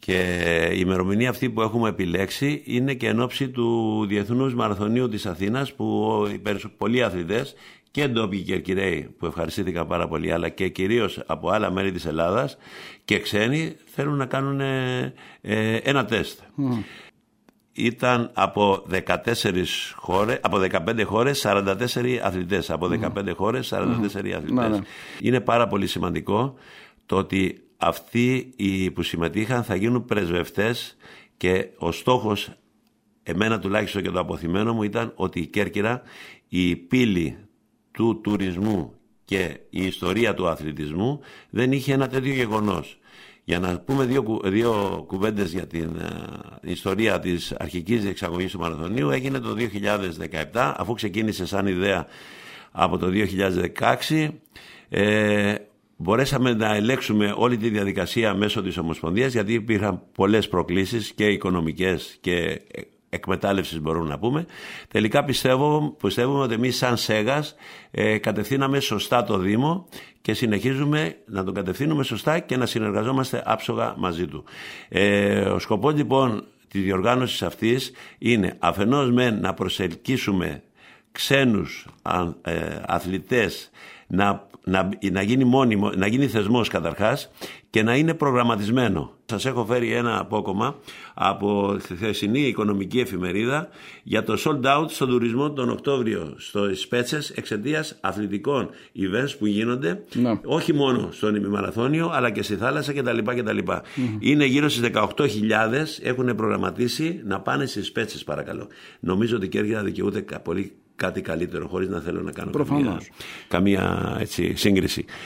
Και η ημερομηνία αυτή που έχουμε επιλέξει είναι και εν ώψη του Διεθνούς Μαραθωνίου της Αθήνας, που πολλοί αθλητές και ντόπιοι Κερκυραίοι, που ευχαριστήθηκαν πάρα πολύ, αλλά και κυρίως από άλλα μέρη της Ελλάδας και ξένοι, θέλουν να κάνουν ένα τεστ. Ήταν από 15 χώρες 44 αθλητές. Από 15 χώρες 44 αθλητές. Ναι. Είναι πάρα πολύ σημαντικό το ότι αυτοί οι που συμμετείχαν θα γίνουν πρεσβευτές, και ο στόχος, εμένα τουλάχιστον και το αποθυμένο μου, ήταν ότι η Κέρκυρα, η πύλη του τουρισμού και η ιστορία του αθλητισμού, δεν είχε ένα τέτοιο γεγονός. Για να πούμε δύο κουβέντες για την ιστορία της αρχικής διεξαγωγής του μαραθωνίου, έγινε το 2017, αφού ξεκίνησε σαν ιδέα από το 2016. Μπορέσαμε να ελέγξουμε όλη τη διαδικασία μέσω της Ομοσπονδίας, γιατί υπήρχαν πολλές προκλήσεις και οικονομικές και εκμετάλλευσης, μπορούμε να πούμε. Τελικά πιστεύουμε ότι εμείς σαν ΣΕΓΑΣ κατευθύναμε σωστά το Δήμο και συνεχίζουμε να τον κατευθύνουμε σωστά και να συνεργαζόμαστε άψογα μαζί του. Ο σκοπός λοιπόν της διοργάνωσης αυτής είναι αφενός να προσελκύσουμε ξένους αθλητές, να γίνει μόνιμο, να γίνει θεσμός καταρχάς, και να είναι προγραμματισμένο. Σας έχω φέρει ένα απόκομμα από τη χθεσινή οικονομική εφημερίδα για το sold out στον τουρισμό τον Οκτώβριο στο Σπέτσες, εξαιτίας αθλητικών events που γίνονται, όχι μόνο στον ημιμαραθώνιο αλλά και στη θάλασσα κτλ. Είναι γύρω στις 18.000 έχουν προγραμματίσει να πάνε στις Σπέτσες, παρακαλώ. Νομίζω ότι η Κέρκυρα δικαιούται πολύ κάτι καλύτερο, χωρίς να θέλω να κάνω καμία σύγκριση.